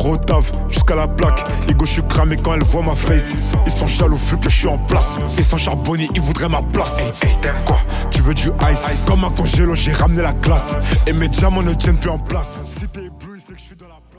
gros taf jusqu'à la plaque. Ego, je suis cramé quand elle voit ma face. Ils sont jaloux vu que je suis en place. Ils sont charbonnés, ils voudraient ma place. Hey, t'aimes quoi? Tu veux du ice? Comme un congélo, j'ai ramené la classe. Et mes diamants ne tiennent plus en place. Si t'es bleu, c'est que je suis dans la place.